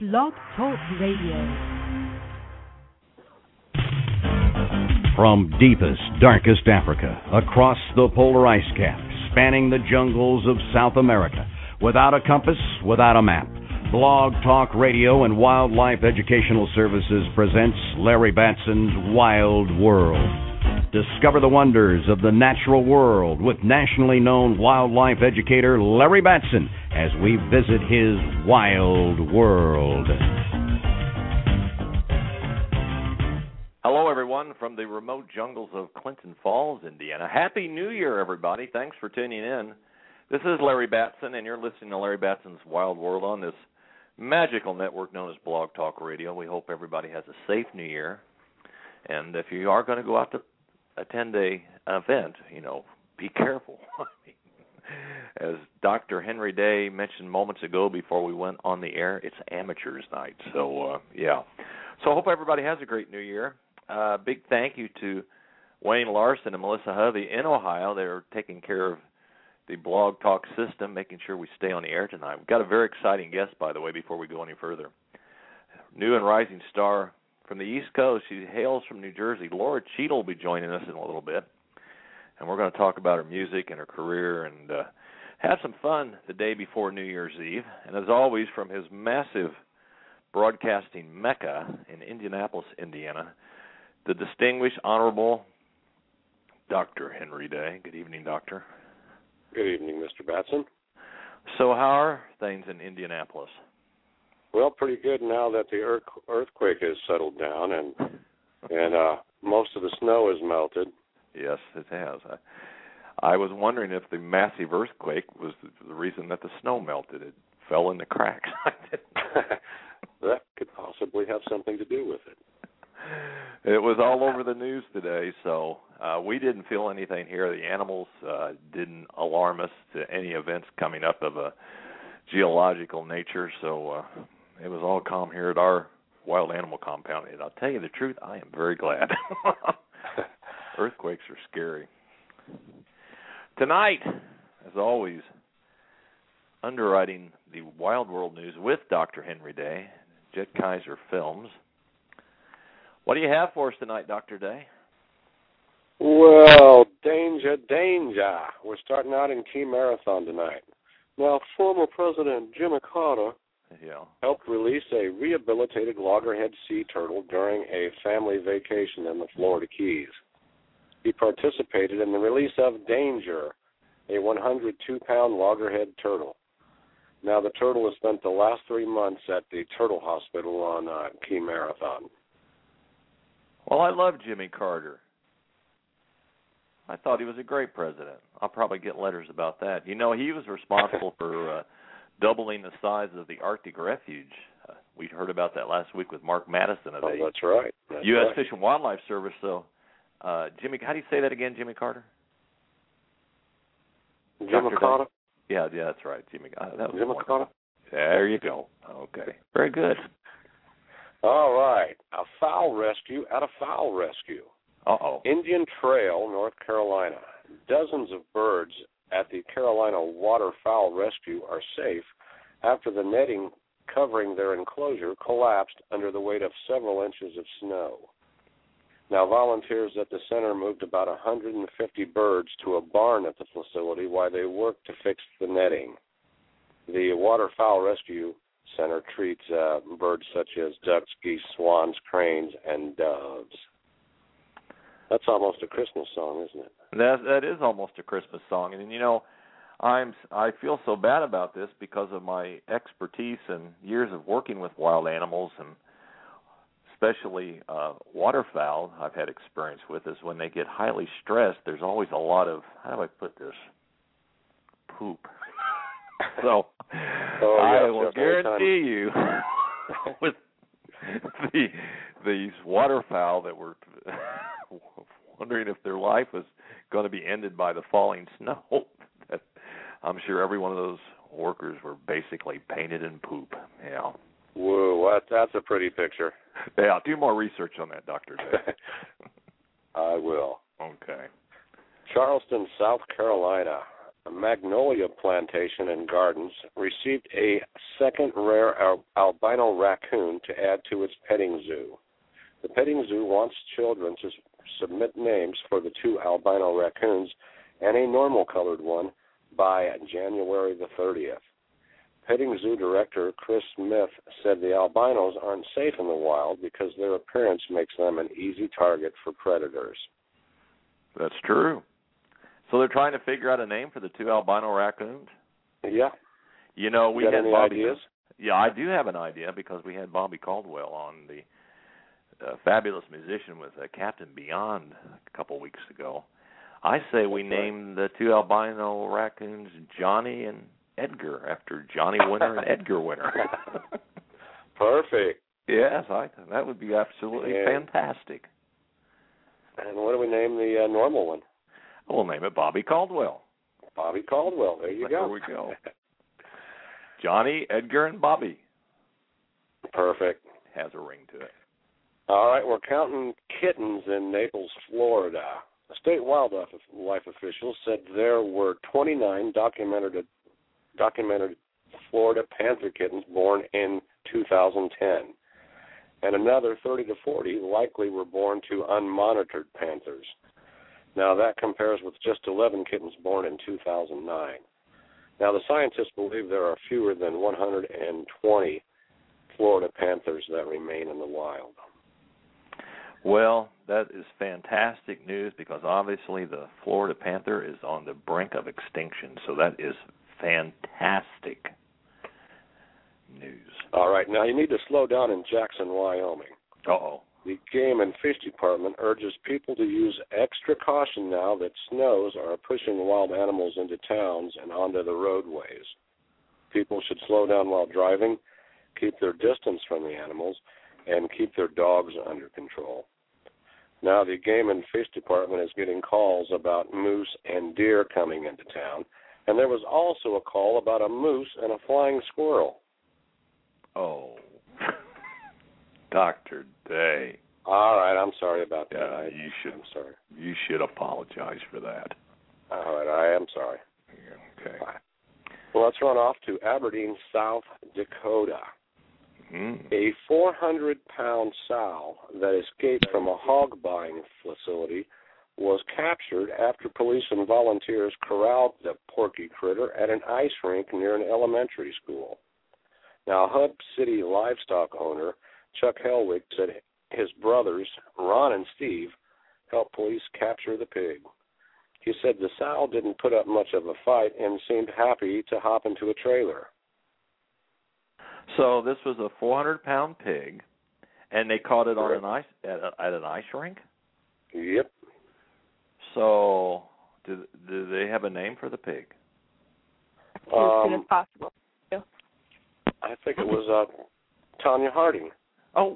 Blog Talk Radio. From deepest, darkest Africa, across the polar ice cap, spanning the jungles of South America, without a compass, without a map, Blog Talk Radio and Wildlife Educational Services presents Larry Batson's Wild World. Discover the wonders of the natural world with nationally known wildlife educator Larry Batson as we visit his wild world. Hello, everyone, from the remote jungles of Clinton Falls, Indiana. Happy New Year, everybody. Thanks for tuning in. This is Larry Batson, and you're listening to Larry Batson's Wild World on this magical network known as Blog Talk Radio. We hope everybody has a safe New Year. And if you are going to go out to attend an event, be careful. As Dr. Henry Day mentioned moments ago before we went on the air, it's Amateurs Night. So, So I hope everybody has a great New Year. Big thank you to Wayne Larson and Melissa Hovey in Ohio. They're taking care of the Blog Talk system, making sure we stay on the air tonight. We've got a very exciting guest, by the way, before we go any further. New and rising star from the East Coast. She hails from New Jersey. Laura Cheadle will be joining us in a little bit. And we're going to talk about her music and her career and have some fun the day before New Year's Eve. And as always, from his massive broadcasting mecca in Indianapolis, Indiana, the distinguished, honorable Dr. Henry Day. Good evening, Doctor. Good evening, Mr. Batson. So how are things in Indianapolis? Well, pretty good now that the earthquake has settled down and most of the snow has melted. Yes, it has. I was wondering if the massive earthquake was the reason that the snow melted. It fell in the cracks. That could possibly have something to do with it. It was all over the news today, so we didn't feel anything here. The animals didn't alarm us to any events coming up of a geological nature, so it was all calm here at our wild animal compound. And I'll tell you the truth, I am very glad. Earthquakes are scary. Tonight, as always, underwriting the Wild World News with Dr. Henry Day, Jet Kaiser Films. What do you have for us tonight, Dr. Day? Well, danger. We're starting out in Key Marathon tonight. Now, former President Jimmy Carter helped release a rehabilitated loggerhead sea turtle during a family vacation in the Florida Keys. He participated in the release of Danger, a 102-pound loggerhead turtle. Now, the turtle has spent the last 3 months at the Turtle Hospital on Key Marathon. Well, I love Jimmy Carter. I thought he was a great president. I'll probably get letters about that. He was responsible for doubling the size of the Arctic Refuge. We heard about that last week with Mark Madison of the that's right. U.S. Fish and Wildlife Service. So, Jimmy, how do you say that again, Jimmy Carter? Jimmy Carter? Yeah, that's right, Jimmy. Jimmy Carter? There you go. Okay, very good. All right, a fowl rescue at a fowl rescue. Uh-oh. Indian Trail, North Carolina. Dozens of birds at the Carolina Waterfowl Rescue are safe after the netting covering their enclosure collapsed under the weight of several inches of snow. Now, volunteers at the center moved about 150 birds to a barn at the facility while they worked to fix the netting. The Waterfowl Rescue Center treats birds such as ducks, geese, swans, cranes, and doves. That's almost a Christmas song, isn't it? That is almost a Christmas song. And, I feel so bad about this because of my expertise and years of working with wild animals, and especially waterfowl I've had experience with, is when they get highly stressed, there's always a lot of, how do I put this, poop. So I will guarantee you with these waterfowl that were wondering if their life was going to be ended by the falling snow, I'm sure every one of those workers were basically painted in poop. Yeah. Whoa, that's a pretty picture. Yeah, do more research on that, Dr. Day. I will. Okay. Charleston, South Carolina. Magnolia Plantation and Gardens received a second rare albino raccoon to add to its petting zoo. The petting zoo wants children to submit names for the 2 albino raccoons and a normal-colored one by January the 30th. Petting zoo director Chris Smith said the albinos aren't safe in the wild because their appearance makes them an easy target for predators. That's true. So they're trying to figure out a name for the 2 albino raccoons? Yeah. You know, we had had any Bobby. ideas? Yeah, I do have an idea because we had Bobby Caldwell on, the fabulous musician with Captain Beyond a couple weeks ago. I say we name the 2 albino raccoons Johnny and Edgar after Johnny Winter and Edgar Winter. Perfect. Yes, that would be absolutely fantastic. And what do we name the normal one? We'll name it Bobby Caldwell. Bobby Caldwell. There you go. There we go. Johnny, Edgar, and Bobby. Perfect. Has a ring to it. All right, we're counting kittens in Naples, Florida. State wildlife officials said there were 29 documented Florida panther kittens born in 2010, and another 30 to 40 likely were born to unmonitored panthers. Now, that compares with just 11 kittens born in 2009. Now, the scientists believe there are fewer than 120 Florida panthers that remain in the wild. Well, that is fantastic news because obviously the Florida panther is on the brink of extinction, so that is fantastic news. All right, now you need to slow down in Jackson, Wyoming. Uh-oh. The Game and Fish Department urges people to use extra caution now that snows are pushing wild animals into towns and onto the roadways. People should slow down while driving, keep their distance from the animals, and keep their dogs under control. Now the Game and Fish Department is getting calls about moose and deer coming into town, and there was also a call about a moose and a flying squirrel. Oh. Dr. Day. All right, I'm sorry about that. Yeah, I'm sorry. You should apologize for that. All right, I am sorry. Yeah, okay. Right. Well, let's run off to Aberdeen, South Dakota. A 400-pound sow that escaped from a hog buying facility was captured after police and volunteers corralled the porky critter at an ice rink near an elementary school. Now, Hub City livestock owner Chuck Helwig said his brothers, Ron and Steve, helped police capture the pig. He said the sow didn't put up much of a fight and seemed happy to hop into a trailer. So this was a 400-pound pig, and they caught it on an ice at an ice rink? Yep. So do they have a name for the pig? As soon as possible. I think it was Tanya Harding. Oh.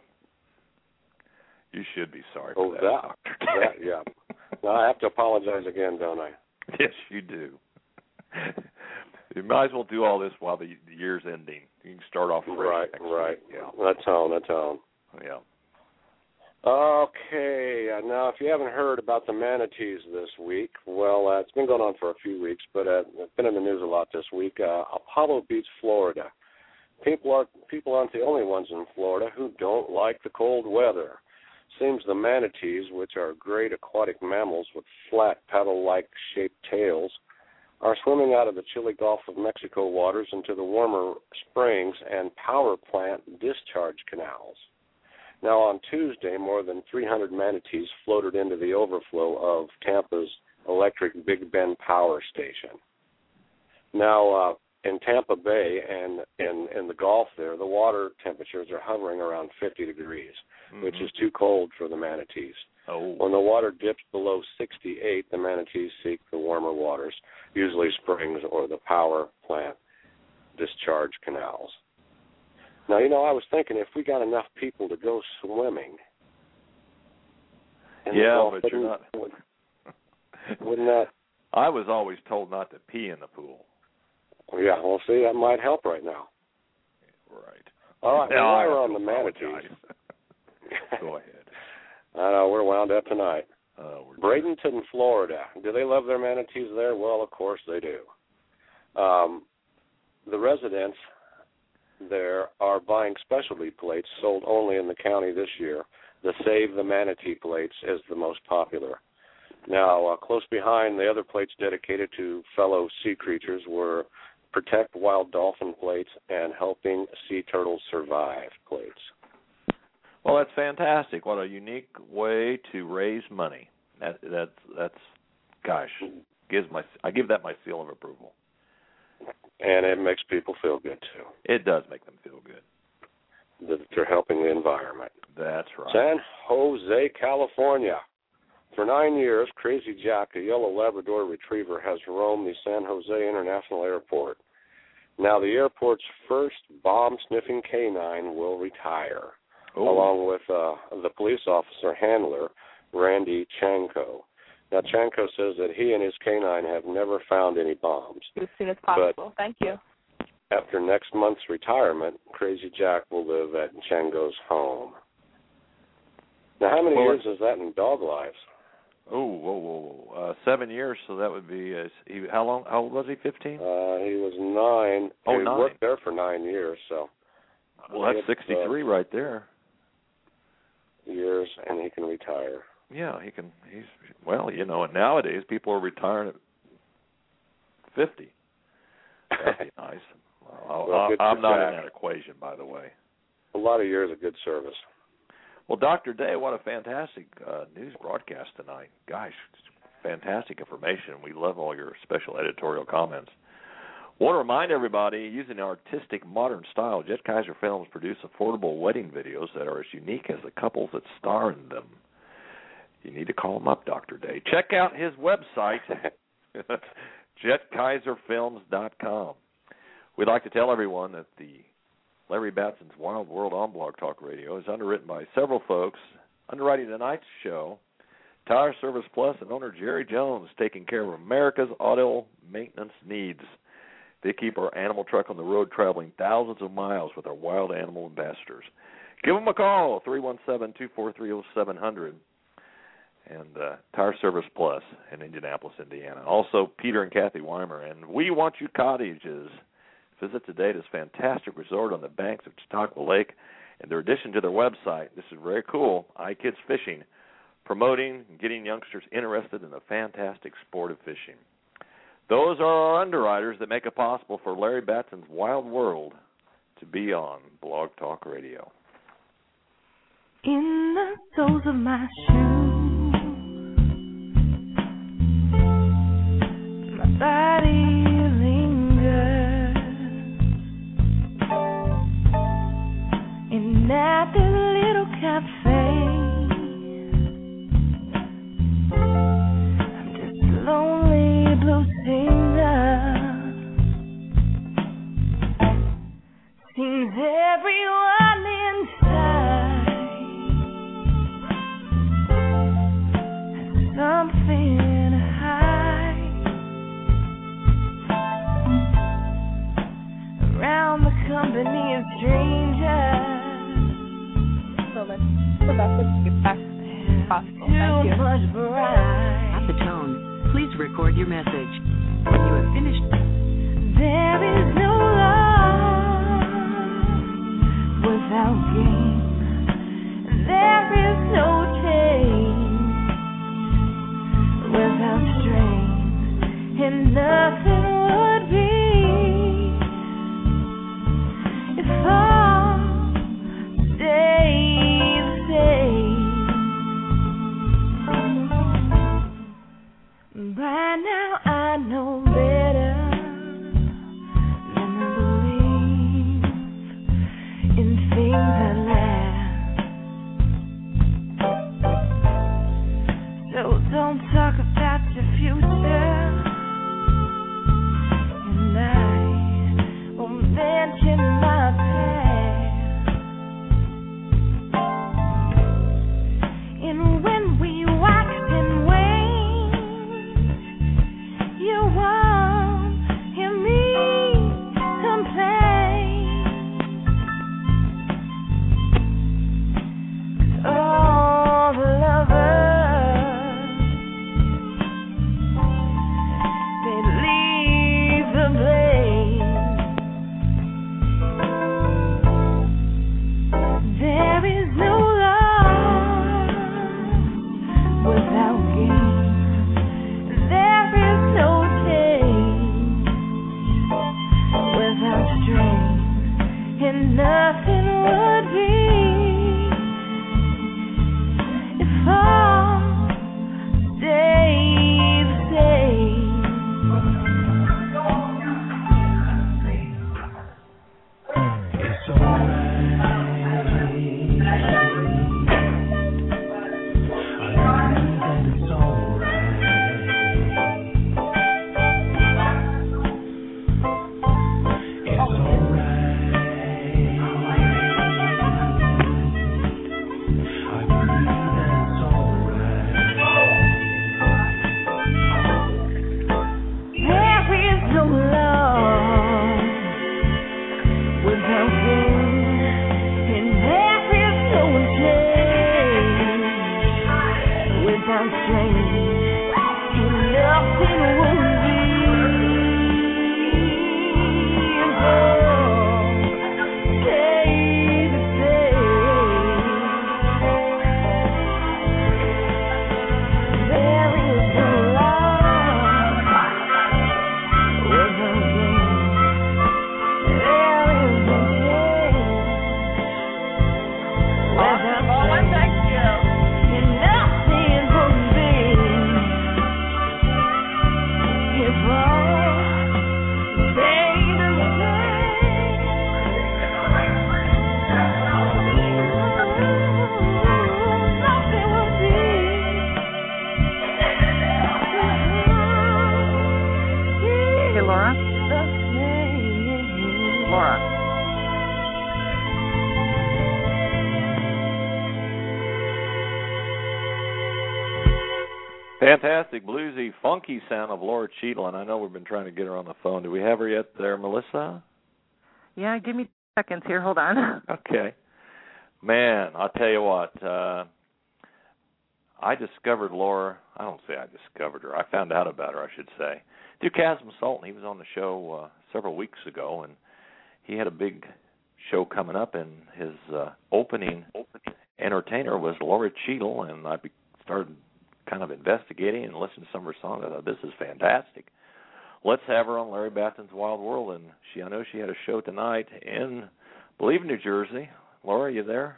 You should be sorry for that, Dr. Day. Yeah. Now I have to apologize again, don't I? Yes, you do. You might as well do all this while the year's ending. You can start off fresh next week. Yeah. That's on. Yeah. Okay. Now, if you haven't heard about the manatees this week, well, it's been going on for a few weeks, but it's been in the news a lot this week. Apollo Beach, Florida. People aren't the only ones in Florida who don't like the cold weather. Seems the manatees, which are great aquatic mammals with flat paddle-like shaped tails, are swimming out of the chilly Gulf of Mexico waters into the warmer springs and power plant discharge canals. Now, on Tuesday, more than 300 manatees floated into the overflow of Tampa's electric Big Bend Power Station. Now, in Tampa Bay and in the Gulf there, the water temperatures are hovering around 50 degrees, which is too cold for the manatees. Oh. When the water dips below 68, the manatees seek the warmer waters, usually springs or the power plant discharge canals. Now, I was thinking if we got enough people to go swimming. Yeah, but you're not. Wouldn't that? I was always told not to pee in the pool. Yeah, well, see, that might help right now. Right. All right, now while we're on the manatees. Go ahead. I know, we're wound up tonight. Bradenton, Florida. Do they love their manatees there? Well, of course they do. The residents there are buying specialty plates sold only in the county this year. The Save the Manatee plates is the most popular. Now, close behind, the other plates dedicated to fellow sea creatures were Protect Wild Dolphin plates and Helping Sea Turtles Survive plates. Well, that's fantastic. What a unique way to raise money. That's gosh, I give that my seal of approval. And it makes people feel good, too. It does make them feel good. That they're helping the environment. That's right. San Jose, California. For 9 years, Crazy Jack, a yellow Labrador retriever, has roamed the San Jose International Airport. Now, the airport's first bomb-sniffing canine will retire, along with the police officer handler, Randy Chanko. Now, Chanko says that he and his canine have never found any bombs. As soon as possible. Thank you. After next month's retirement, Crazy Jack will live at Chango's home. Now, how many years is that in dog lives? 7 years, so that would be, how old was he, 15? He was 9. Oh, he 9. worked there for 9 years, so. Well, that's 63 right there. Years, and he can retire. Yeah, and nowadays people are retiring at 50. That'd be nice. I'm not in that equation, by the way. A lot of years of good service. Well, Dr. Day, what a fantastic news broadcast tonight. Gosh, fantastic information. We love all your special editorial comments. I want to remind everybody, using artistic modern style, Jet Kaiser Films produce affordable wedding videos that are as unique as the couples that star in them. You need to call him up, Dr. Day. Check out his website, jetkaiserfilms.com. We'd like to tell everyone that the Larry Batson's Wild World on Blog Talk Radio is underwritten by several folks. Underwriting tonight's show, Tire Service Plus and owner Jerry Jones, taking care of America's auto maintenance needs. They keep our animal truck on the road traveling thousands of miles with our wild animal ambassadors. Give them a call, 317-243-0700. And Tire Service Plus in Indianapolis, Indiana. Also, Peter and Kathy Weimer and We Want You Cottages. Visit today this fantastic resort on the banks of Chautauqua Lake. In their addition to their website, this is very cool, iKids Fishing, promoting and getting youngsters interested in the fantastic sport of fishing. Those are our underwriters that make it possible for Larry Batson's Wild World to be on Blog Talk Radio. In the soles of my shoes, my body lingers, and at the little cafe, I'm just a lonely blue singer. Seems everyone inside something to hide. Around the company of strangers, So let's get back to possible. Thank too you. much variety. At the tone, please record your message. When you have finished, There is no love without gain. There is no change without strain, and nothing would be if all stayed the same. By now I know better than to believe in things that last. So don't talk about your future, and I won't mention my past. And when we waxed and waned, you won't hear me complain. nothing would be if all stayed the same. It's alright. Fantastic, bluesy, funky sound of Laura Cheadle, and I know we've been trying to get her on the phone. Do we have her yet there, Melissa? Yeah, give me seconds here. Hold on. Okay. Man, I'll tell you what. I discovered Laura. I don't say I discovered her. I found out about her, I should say. Duke Chasm Sultan, he was on the show several weeks ago, and he had a big show coming up, and his opening entertainer was Laura Cheadle, and I started kind of investigating and listening to some of her songs. I thought, this is fantastic. Let's have her on Larry Batson's Wild World, and I know she had a show tonight in, I believe, New Jersey. Laura, you there?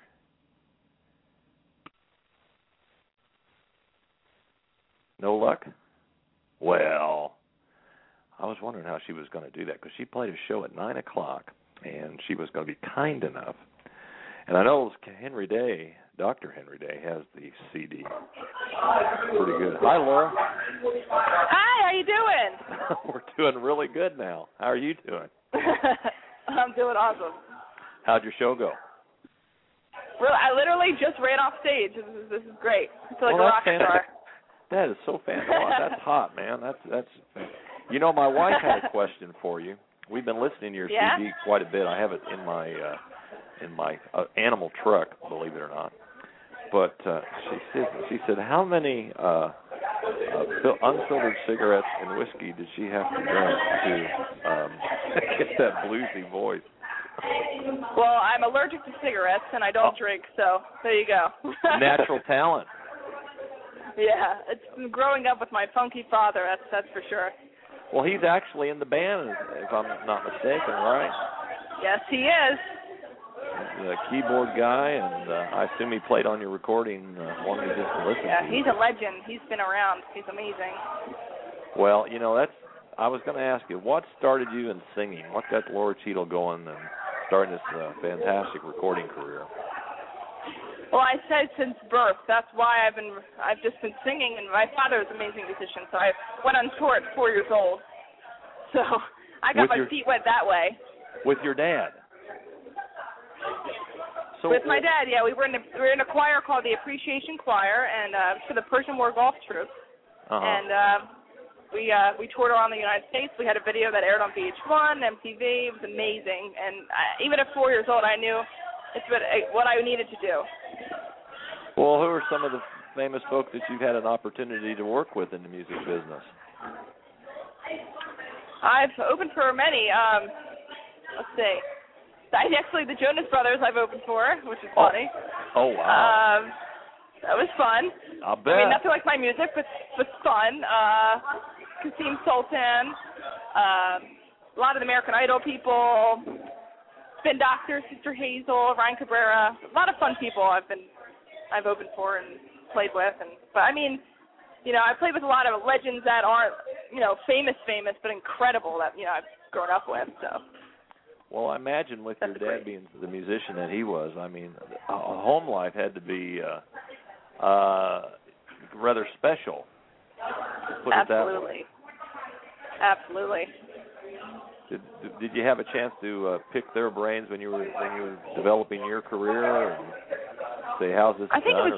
No luck? Well, I was wondering how she was going to do that, because she played a show at 9 o'clock, and she was going to be kind enough. And I know Henry Day, Dr. Henry Day, has the CD. Pretty good. Hi, Laura. Hi, how you doing? We're doing really good now. How are you doing? I'm doing awesome. How'd your show go? Really, I literally just ran off stage. This is great. I feel like a rock star. That is so fantastic. That's hot, man. That's. You know, my wife had a question for you. We've been listening to your CD quite a bit. I have it in my animal truck, believe it or not. But she said, how many unfiltered cigarettes and whiskey did she have to drink to get that bluesy voice? Well, I'm allergic to cigarettes, and I don't drink, so there you go. Natural talent. Yeah, it's growing up with my funky father, that's for sure. Well, he's actually in the band, if I'm not mistaken, right? Yes, he is. The keyboard guy, and I assume he played on your recording one we just listened to. Yeah, he's a legend. He's been around. He's amazing. Well, you know, I was going to ask you, what started you in singing? What got Laura Cheadle going and starting this fantastic recording career? Well, I said since birth. That's why I've just been singing, and my father is an amazing musician, so I went on tour at 4 years old. So I got my feet wet that way. With your dad? So, with my dad, yeah. We were in a choir called the Appreciation Choir, and for the Persian War Golf Troop. And we toured around the United States. We had a video that aired on VH1, MTV. It was amazing. And even at 4 years old, I knew it's what I needed to do. Well, who are some of the famous folks that you've had an opportunity to work with in the music business? I've opened for many. Let's see. Actually, the Jonas Brothers I've opened for, which is funny. Oh, wow. That was fun. I'll bet. I mean, nothing like my music, but fun. Kasim Sultan, a lot of the American Idol people. Spin Doctor, Sister Hazel, Ryan Cabrera, a lot of fun people I've opened for and played with, but I mean, I played with a lot of legends that aren't, famous, but incredible that, I've grown up with, so. Well, I imagine with your dad being the musician that he was, I mean, a home life had to be rather special. Put it that way. Absolutely. Did you have a chance to pick their brains when you were developing your career and say, how's this I think done?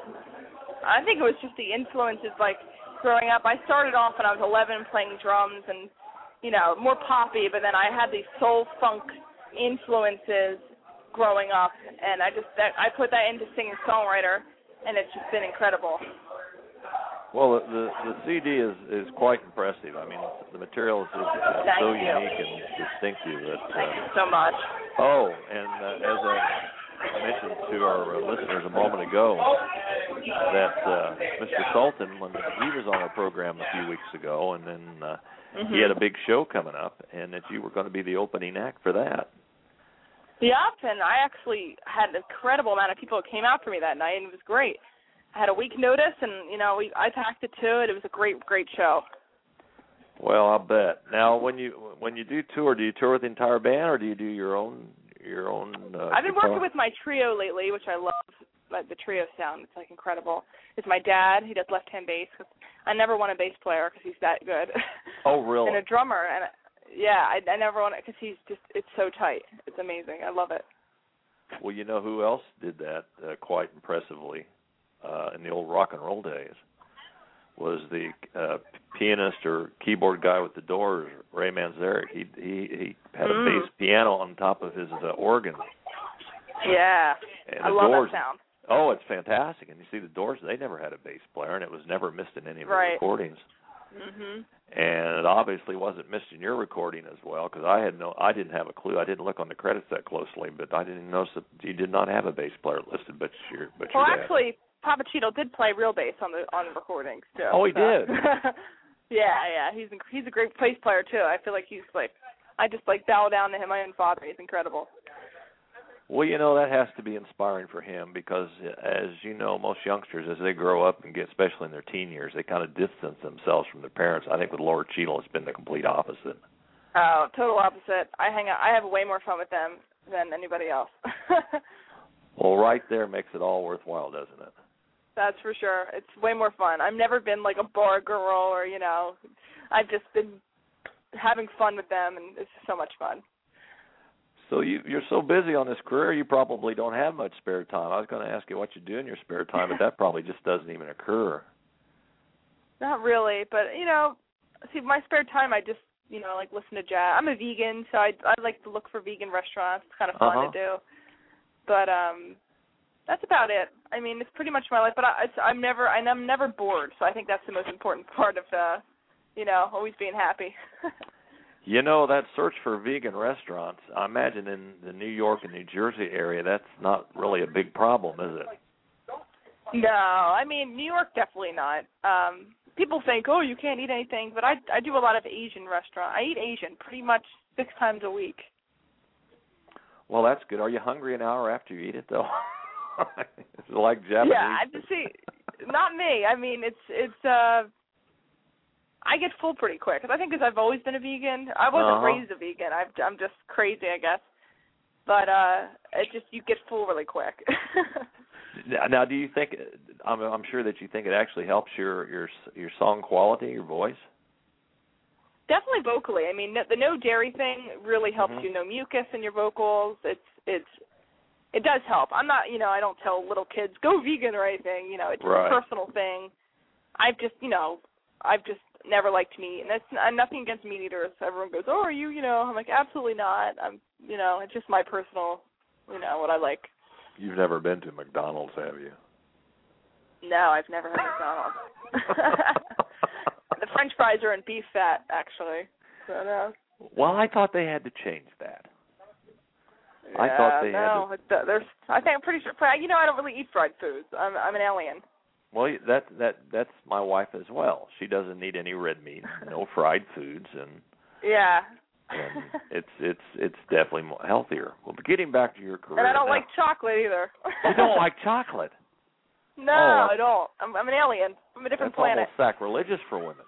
it was just the influences, like growing up. I started off when I was 11 playing drums and, more poppy, but then I had these soul funk influences growing up, and I put that into singer-songwriter, and it's just been incredible. Well, the CD is quite impressive. I mean, the material is so unique and distinctive. Thank you so much. Oh, and as I mentioned to our listeners a moment ago, that Mr. Sultan, when he was on our program a few weeks ago, and then he had a big show coming up, and that you were going to be the opening act for that. Yep, and I actually had an incredible amount of people that came out for me that night, and it was great. I had a week notice, and I packed it to it. It was a great show. Well, I'll bet. Now, when you do tour with the entire band, or do you do your own? I've been working with my trio lately, which I love. Like the trio sound, it's like incredible. It's my dad. He does left-hand bass. I never want a bass player because he's that good. Oh, really? And a drummer, and I never want it because it's so tight. It's amazing. I love it. Well, you know who else did that quite impressively in the old rock and roll days was the pianist or keyboard guy with the Doors, Ray Manzarek. He had a bass piano on top of his organ. Yeah, and I love that sound. Oh, it's fantastic. And you see the Doors, they never had a bass player, and it was never missed in any of their recordings. Mm-hmm. And it obviously wasn't missed in your recording as well, because I didn't have a clue. I didn't look on the credits that closely, but I didn't notice that you did not have a bass player listed, but your dad. Actually, Papa Cheeto did play real bass on the recordings too. Oh, he did. Yeah. He's a great bass player too. I feel like I just bow down to him. My own father. He's incredible. Well, that has to be inspiring for him because, as you know, most youngsters, as they grow up and get, especially in their teen years, they kind of distance themselves from their parents. I think with Laura Cheadle, it's been the complete opposite. Oh, total opposite. I have way more fun with them than anybody else. Well, right there makes it all worthwhile, doesn't it? That's for sure. It's way more fun. I've never been like a bar girl or, I've just been having fun with them, and it's so much fun. So you're so busy on this career, you probably don't have much spare time. I was going to ask you what you do in your spare time, but that probably just doesn't even occur. Not really, but, see, my spare time, I just, listen to jazz. I'm a vegan, so I like to look for vegan restaurants. It's kind of fun to do. But that's about it. I mean, it's pretty much my life, but I'm never bored, so I think that's the most important part of, always being happy. That search for vegan restaurants, I imagine in the New York and New Jersey area, that's not really a big problem, is it? No, I mean, New York, definitely not. People think, oh, you can't eat anything, but I do a lot of Asian restaurants. I eat Asian pretty much 6 times a week. Well, that's good. Are you hungry an hour after you eat it, though? It's like Japanese. Yeah, see, not me. I mean, it's I get full pretty quick. I think because I've always been a vegan. I wasn't raised a vegan. I'm just crazy, I guess. But you get full really quick. Now, do you think? I'm sure that you think it actually helps your song quality, your voice. Definitely vocally. I mean, the no dairy thing really helps you. No mucus in your vocals. It does help. I'm not, I don't tell little kids go vegan or anything. It's a personal thing. I've just never liked meat, and it's nothing against meat eaters. Everyone goes, oh, are you? I'm like, absolutely not. It's just my personal, what I like. You've never been to McDonald's, have you? No, I've never had McDonald's. The French fries are in beef fat, actually. So no. Well, I thought they had to change that. Yeah, I thought they had to. I think I'm pretty sure. I don't really eat fried foods. I'm an alien. Well, that's my wife as well. She doesn't eat any red meat, no fried foods, and. Yeah, and it's definitely more healthier. Well, but getting back to your career, and I don't like chocolate either. You don't like chocolate? No, I don't. I'm an alien. I'm a different planet. That's almost sacrilegious for women.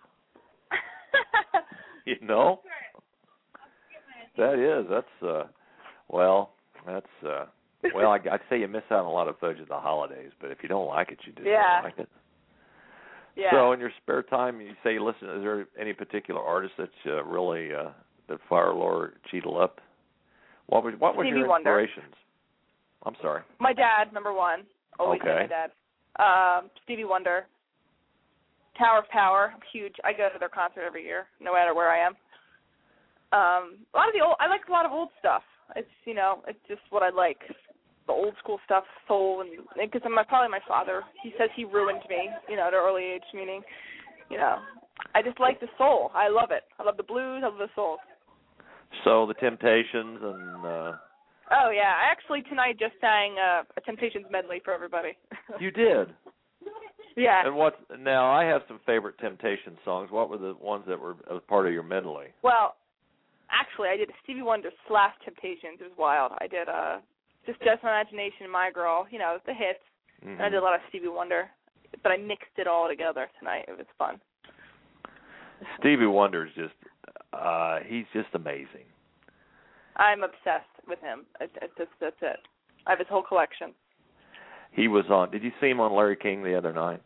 You know? That is. That's well, I'd say you miss out on a lot of fudge at the holidays, but if you don't like it, you just don't like it. Yeah. So in your spare time, you say you listen. Is there any particular artist that's really that fire Laura Cheadle up? What was Stevie your Wonder. inspirations? I'm sorry. My dad, number one. Always my dad. Stevie Wonder. Tower of Power. I'm huge. I go to their concert every year, no matter where I am. A lot of the old. I like a lot of old stuff. It's it's just what I like. The old school stuff, soul, and because probably my father. He says he ruined me, at an early age. Meaning, I just like the soul. I love it. I love the blues. I love the soul. So the Temptations and. Oh yeah, I actually tonight just sang a Temptations medley for everybody. You did. Yeah. And now I have some favorite Temptations songs. What were the ones that were as part of your medley? Well, actually, I did Stevie Wonder / Temptations. It was wild. I did Just My Imagination, My Girl, the hits. Mm-hmm. And I did a lot of Stevie Wonder, but I mixed it all together tonight. It was fun. Stevie Wonder is he's just amazing. I'm obsessed with him. That's it. I have his whole collection. He was on. Did you see him on Larry King the other night?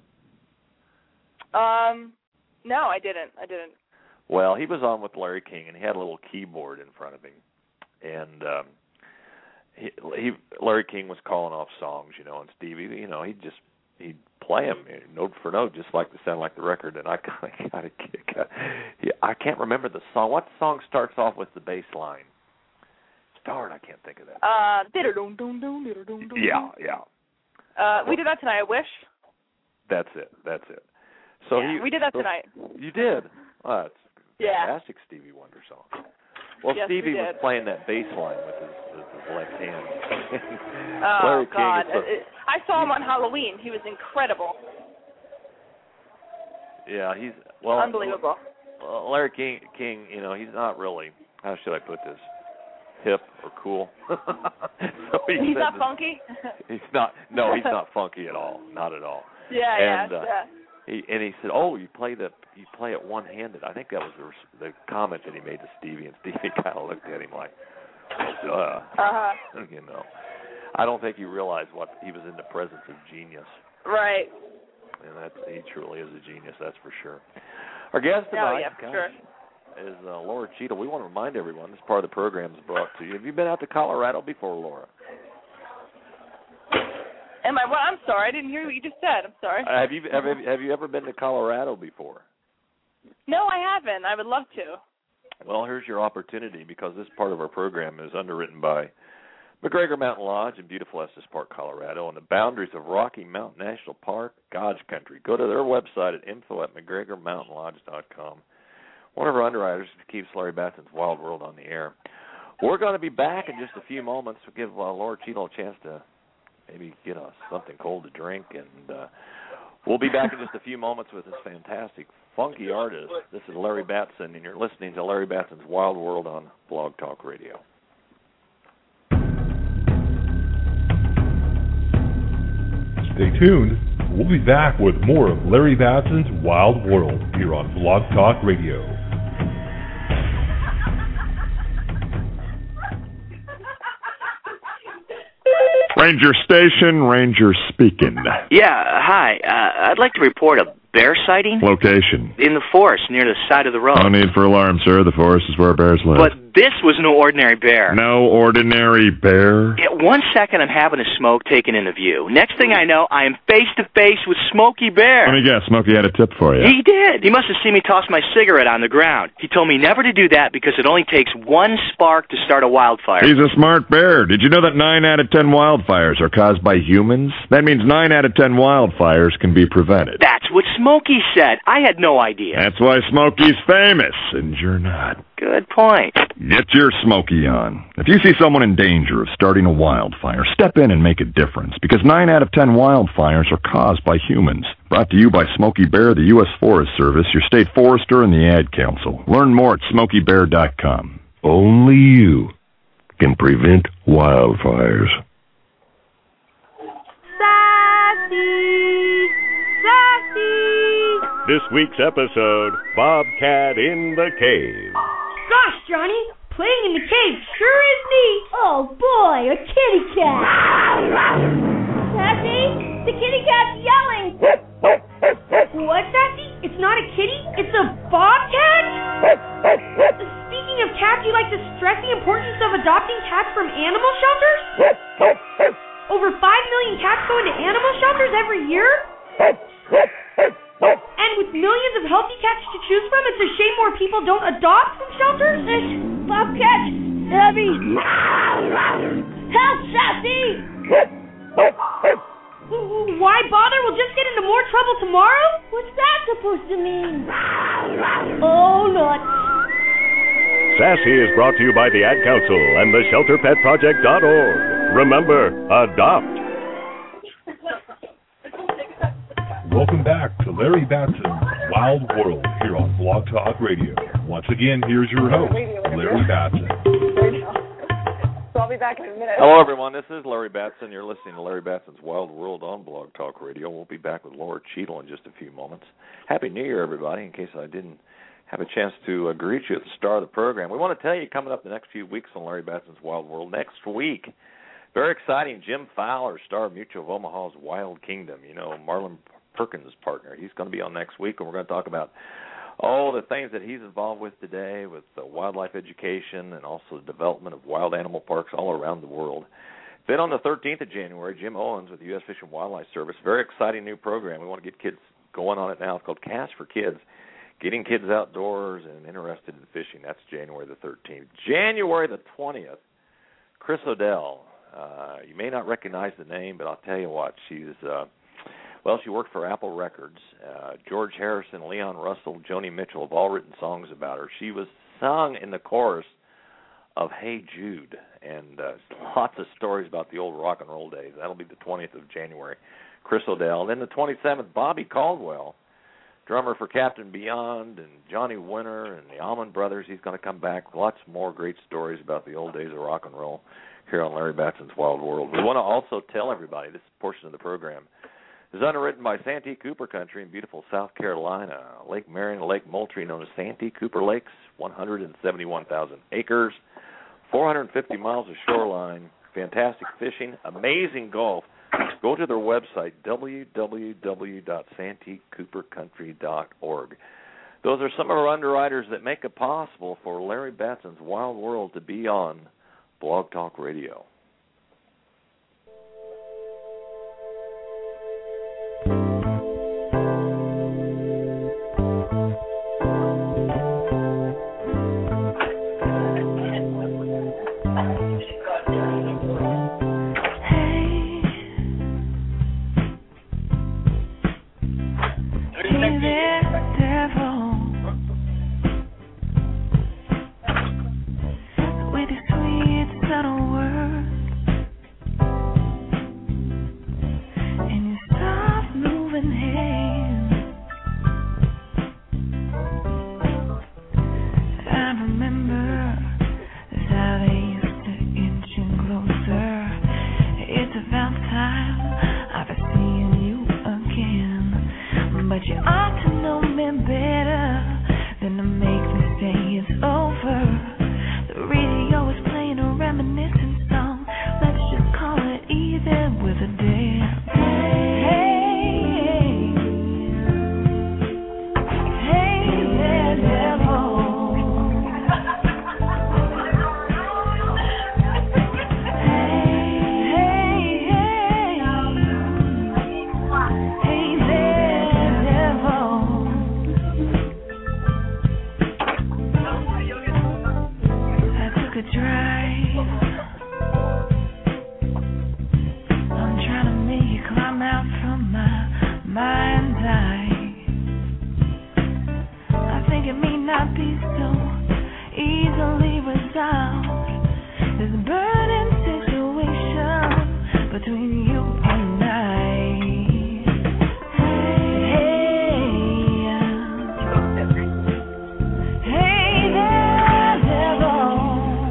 No, I didn't. Well, he was on with Larry King, and he had a little keyboard in front of him, and Larry King was calling off songs, and Stevie, he'd play them note for note, just like the sound like the record, and I kind of got a kick. I can't remember the song. What song starts off with the bass line? I can't think of that. Yeah. We did that tonight. I wish. That's it. So we did that tonight. You did. Oh, that's a fantastic Stevie Wonder song. Well, yes, Stevie was playing that bass line with his left hand. Oh God! I saw him on Halloween. He was incredible. Yeah, he's unbelievable. Larry King, he's not really. How should I put this? Hip or cool. So he's not funky? He's not. No, he's not funky at all. Not at all. Yeah. He said, "Oh, you play it one-handed." I think that was the comment that he made to Stevie, and Stevie kind of looked at him like, "Duh." I don't think he realized what he was in the presence of genius. Right. And he truly is a genius. That's for sure. Our guest tonight, sure. is Laura Cheadle. We want to remind everyone this part of the program is brought to you. Have you been out to Colorado before, Laura? I'm sorry, I didn't hear what you just said. I'm sorry. Have you ever been to Colorado before? No, I haven't. I would love to. Well, here's your opportunity, because this part of our program is underwritten by McGregor Mountain Lodge in beautiful Estes Park, Colorado, on the boundaries of Rocky Mountain National Park, God's country. Go to their website at info@McGregorMountainLodge.com. One of our underwriters keeps Larry Batson's Wild World on the air. We're going to be back in just a few moments. We'll give Laura Cheadle a chance to maybe get us something cold to drink, and we'll be back in just a few moments with this fantastic, funky artist. This is Larry Batson, and you're listening to Larry Batson's Wild World on Blog Talk Radio. Stay tuned. We'll be back with more of Larry Batson's Wild World here on Blog Talk Radio. Ranger Station, Ranger speaking. Yeah, hi. I'd like to report a bear sighting. Location? In the forest, near the side of the road. No need for alarm, sir. The forest is where bears live. But this was no ordinary bear. No ordinary bear? Yeah, 1 second I'm having a smoke taken into view. Next thing I know, I am face-to-face with Smokey Bear. Let me guess, Smokey had a tip for you. He did. He must have seen me toss my cigarette on the ground. He told me never to do that because it only takes one spark to start a wildfire. He's a smart bear. Did you know that 9 out of 10 wildfires are caused by humans? That means 9 out of 10 wildfires can be prevented. That's That's what Smokey said. I had no idea. That's why Smokey's famous, and you're not. Good point. Get your Smokey on. If you see someone in danger of starting a wildfire, step in and make a difference, because 9 out of 10 wildfires are caused by humans. Brought to you by Smokey Bear, the U.S. Forest Service, your state forester, and the Ad Council. Learn more at SmokeyBear.com. Only you can prevent wildfires. Sassy! This week's episode, Bobcat in the Cave. Gosh, Johnny, playing in the cave sure is neat. Oh boy, a kitty cat. Sassy, the kitty cat's yelling. What, Sassy? It's not a kitty, it's a bobcat? Speaking of cats, you like to stress the importance of adopting cats from animal shelters? Over 5 million cats go into animal shelters every year? And with millions of healthy cats to choose from, it's a shame more people don't adopt from shelters? Bobcat, Abby! Help, Sassy! Why bother? We'll just get into more trouble tomorrow? What's that supposed to mean? Oh, nuts. Sassy is brought to you by the Ad Council and the ShelterPetProject.org. Remember, adopt. Welcome back to Larry Batson's Wild World here on Blog Talk Radio. Once again, here's your host, Larry Batson. So I'll be back in a minute. Hello, everyone. This is Larry Batson. You're listening to Larry Batson's Wild World on Blog Talk Radio. We'll be back with Laura Cheadle in just a few moments. Happy New Year, everybody, in case I didn't have a chance to greet you at the start of the program. We want to tell you, coming up the next few weeks on Larry Batson's Wild World, next week, very exciting, Jim Fowler, star of Mutual of Omaha's Wild Kingdom. You know, Marlon Perkins' partner. He's going to be on next week, and we're going to talk about all the things that he's involved with today with wildlife education and also the development of wild animal parks all around the world. Then on the 13th of January, Jim Owens with the U.S. Fish and Wildlife Service, very exciting new program. We want to get kids going on it now. It's called Cast for Kids, getting kids outdoors and interested in fishing. That's January the 13th. January the 20th, Chris O'Dell. You may not recognize the name, but I'll tell you what, she's she worked for Apple Records. George Harrison, Leon Russell, Joni Mitchell have all written songs about her. She was sung in the chorus of Hey Jude, and lots of stories about the old rock and roll days. That'll be the 20th of January. Chris O'Dell. And then the 27th, Bobby Caldwell, drummer for Captain Beyond and Johnny Winter and the Allman Brothers. He's going to come back. Lots more great stories about the old days of rock and roll here on Larry Batson's Wild World. We want to also tell everybody this portion of the program is underwritten by Santee Cooper Country in beautiful South Carolina. Lake Marion and Lake Moultrie, known as Santee Cooper Lakes, 171,000 acres, 450 miles of shoreline, fantastic fishing, amazing golf. Go to their website, www.santeecoopercountry.org. Those are some of our underwriters that make it possible for Larry Batson's Wild World to be on Blog Talk Radio. between you and I. Hey there, devil.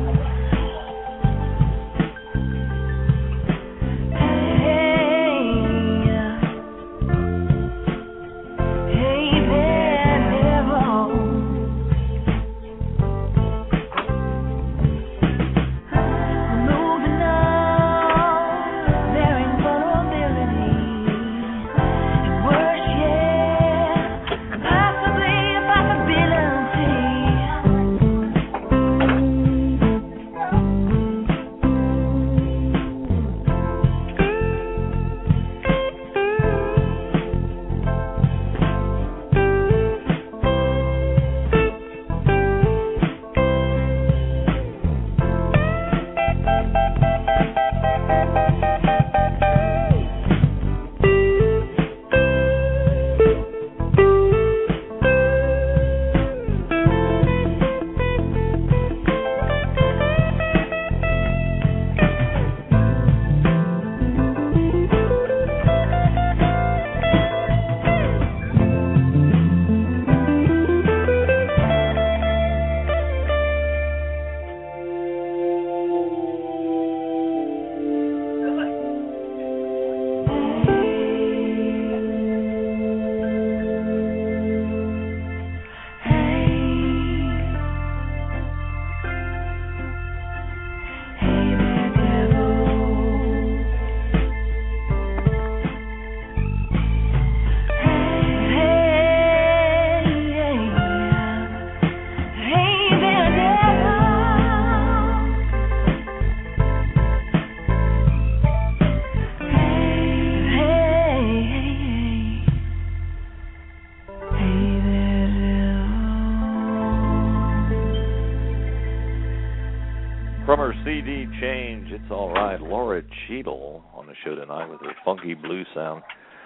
From her CD Change, It's All Right, Laura Cheadle on the show tonight with her funky blue sound.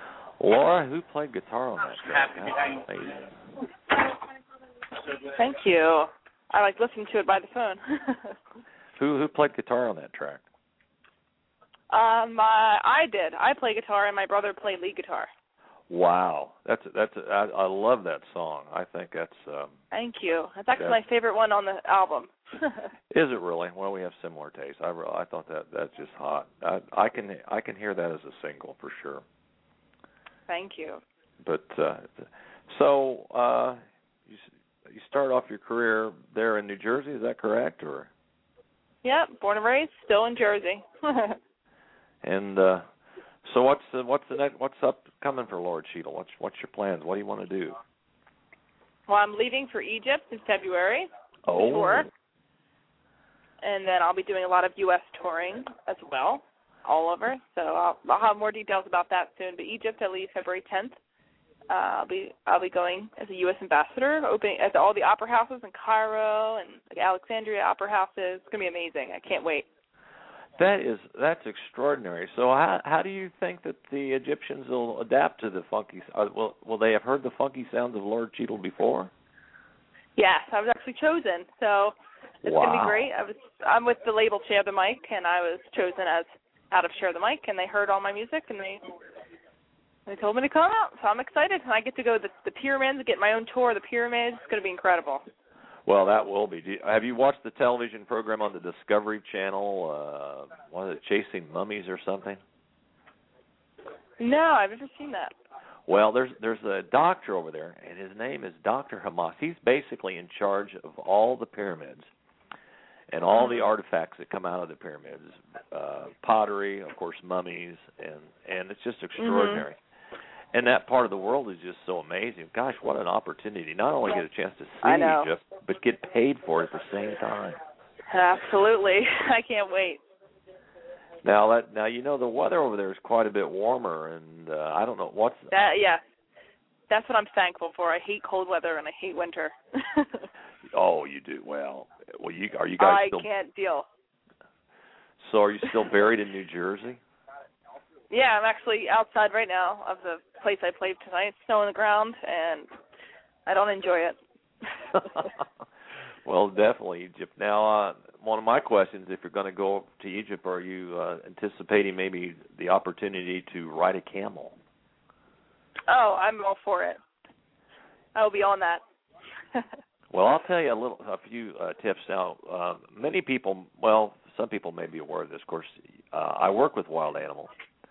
Laura, who played guitar on that track? That's amazing. Thank you. I like listening to it by the phone. Who played guitar on that track? I did. I play guitar, and my brother played lead guitar. Wow, I love that song. I think that's. Thank you. That's actually my favorite one on the album. Is it really? Well, we have similar tastes. I thought that's just hot. I can hear that as a single for sure. Thank you. But so you started off your career there in New Jersey, is that correct, or? Yeah, born and raised, still in Jersey. And so what's the next? What's upcoming for Laura Cheadle? What's your plans? What do you want to do? Well, I'm leaving for Egypt in February. Oh. Tour. And then I'll be doing a lot of U.S. touring as well, all over. So I'll have more details about that soon. But Egypt, I leave February 10th. I'll be going as a U.S. ambassador, opening at all the opera houses in Cairo and the Alexandria opera houses. It's gonna be amazing. I can't wait. That's extraordinary. So how do you think that the Egyptians will adapt to the funky? Will they have heard the funky sounds of Laura Cheadle before? Yes, I was actually chosen. So it's Wow. gonna be great. I'm with the label Share the Mic, and I was chosen as out of Share the Mic, and they heard all my music, and they told me to come out. So I'm excited, and I get to go to the pyramids, get my own tour of the pyramids. It's gonna be incredible. Well, that will be. Have you watched the television program on the Discovery Channel? What is it, Chasing Mummies or something? No, I've never seen that. Well, there's a doctor over there, and his name is Dr. Hamas. He's basically in charge of all the pyramids and all the artifacts that come out of the pyramids, pottery, of course, mummies, and it's just extraordinary. And that part of the world is just so amazing. Gosh, what an opportunity. Not only get a chance to see Egypt, but get paid for it at the same time. Absolutely. I can't wait. Now you know the weather over there is quite a bit warmer, and I don't know what's that. Yeah, that's what I'm thankful for. I hate cold weather and I hate winter. Oh, you do. Well, are you guys still? I can't deal. So are you still buried in New Jersey? Yeah, I'm actually outside right now of the place I played tonight. It's snow on the ground, and I don't enjoy it. Well, definitely Egypt. Now, one of my questions, if you're going to go to Egypt, are you anticipating maybe the opportunity to ride a camel? Oh, I'm all for it. I will be on that. Well, I'll tell you a few tips now. Many people, well, some people may be aware of this. Of course, I work with wild animals.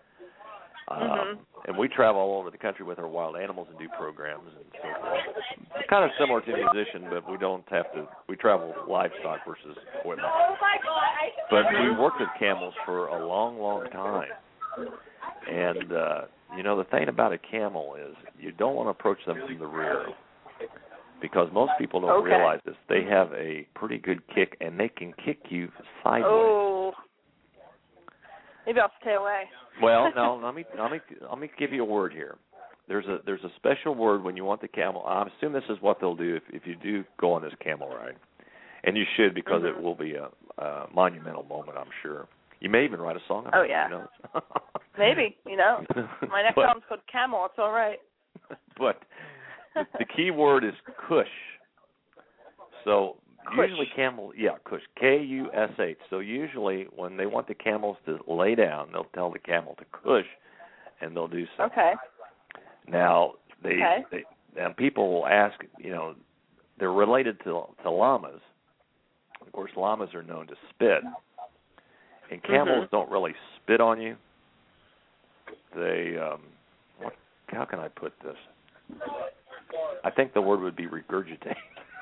And we travel all over the country with our wild animals and do programs and so forth. It's kind of similar to a musician, but we don't have to. We travel with livestock versus equipment. But we worked with camels for a long, long time. And the thing about a camel is you don't want to approach them from the rear, because most people don't realize this. They have a pretty good kick, and they can kick you sideways. Oh. Maybe I'll stay away. Well, no, let me give you a word here. There's a special word when you want the camel. I assume this is what they'll do if you do go on this camel ride, and you should, because it will be a monumental moment, I'm sure. You may even write a song about it. Who knows? Maybe, My next album's called Camel. It's all right. But the key word is kush. So usually camel, kush, K-U-S-H. So usually when they want the camels to lay down, they'll tell the camel to kush, and they'll do so. Okay. Now, and people will ask, they're related to llamas. Of course, llamas are known to spit. And camels don't really spit on you. They, how can I put this? I think the word would be regurgitate.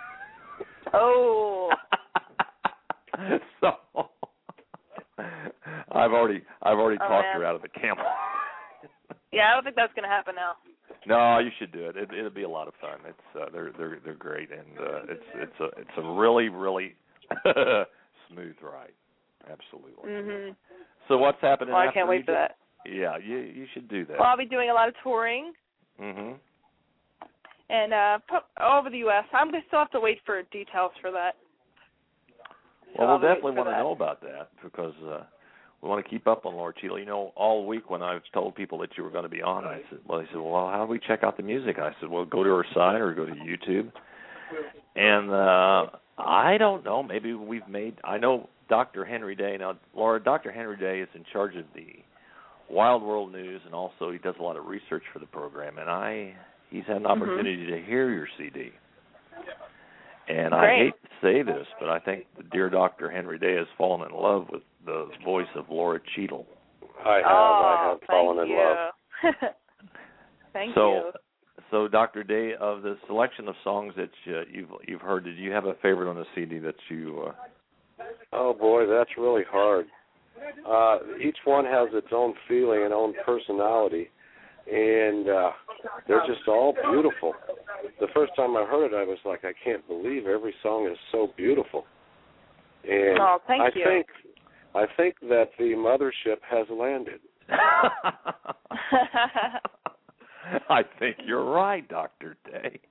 Oh. So I've already talked her out of the camel. Yeah, I don't think that's going to happen now. No, you should do it. It'll be a lot of fun. It's they're great, and it's a really, really smooth ride. Absolutely. So what's happening? Well, I can't wait for that. Yeah, you should do that. Well, I'll be doing a lot of touring. And all over the U.S. I'm going to still have to wait for details for that. Well, we'll definitely want to know about that, because we want to keep up on Laura Cheadle. All week when I was told people that you were going to be on, they said, well, how do we check out the music? I said, well, go to her site or go to YouTube. And I don't know. Maybe I know Dr. Henry Day. Now, Laura, Dr. Henry Day is in charge of the Wild World News, and also he does a lot of research for the program. And he's had an opportunity to hear your CD. And I hate to say this, but I think the dear Dr. Henry Day has fallen in love with the voice of Laura Cheadle. I have fallen in love. Thank you. So, Dr. Day, of the selection of songs that you've heard, did you have a favorite on the CD that you? Oh boy, that's really hard. Each one has its own feeling and own personality, and they're just all beautiful. The first time I heard it, I was like, I can't believe every song is so beautiful. And thank you. I think that the mothership has landed. I think you're right, Dr. Day.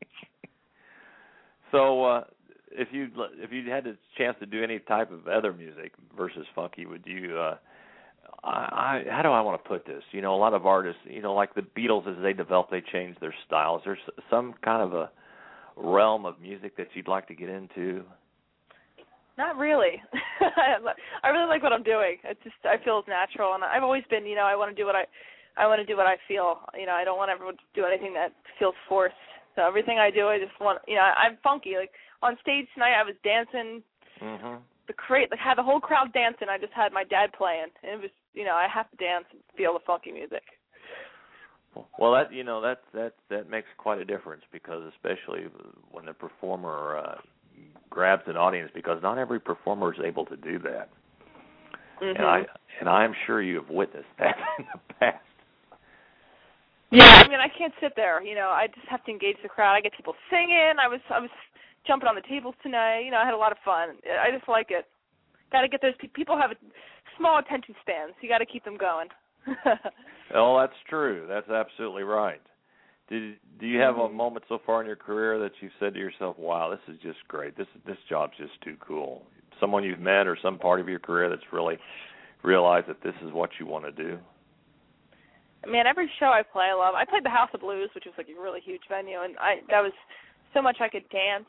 So, if you had a chance to do any type of other music versus funky, would you? How do I want to put this? A lot of artists, like the Beatles, as they develop, they change their styles. There's some kind of a realm of music that you'd like to get into. Not really. I really like what I'm doing. I feel it's natural, and I've always been. I want to do what I feel. I don't want everyone to do anything that feels forced. So everything I do, I just want. I'm funky. Like on stage tonight, I was dancing. Had the whole crowd dancing. I just had my dad playing, and it was. I have to dance and feel the funky music. Well, that makes quite a difference, because especially when the performer grabs an audience, because not every performer is able to do that. And I'm sure you have witnessed that in the past. Yeah, I can't sit there. I just have to engage the crowd. I get people singing. I was jumping on the tables tonight. I had a lot of fun. I just like it. Got to get those people have small attention spans. You got to keep them going. Oh, that's true. That's absolutely right. Do you have a moment so far in your career that you said to yourself, "Wow, this is just great. This job's just too cool"? Someone you've met or some part of your career that's really realized that this is what you want to do? Man, every show I play, I love. I played the House of Blues, which was like a really huge venue, and that was so much I could dance.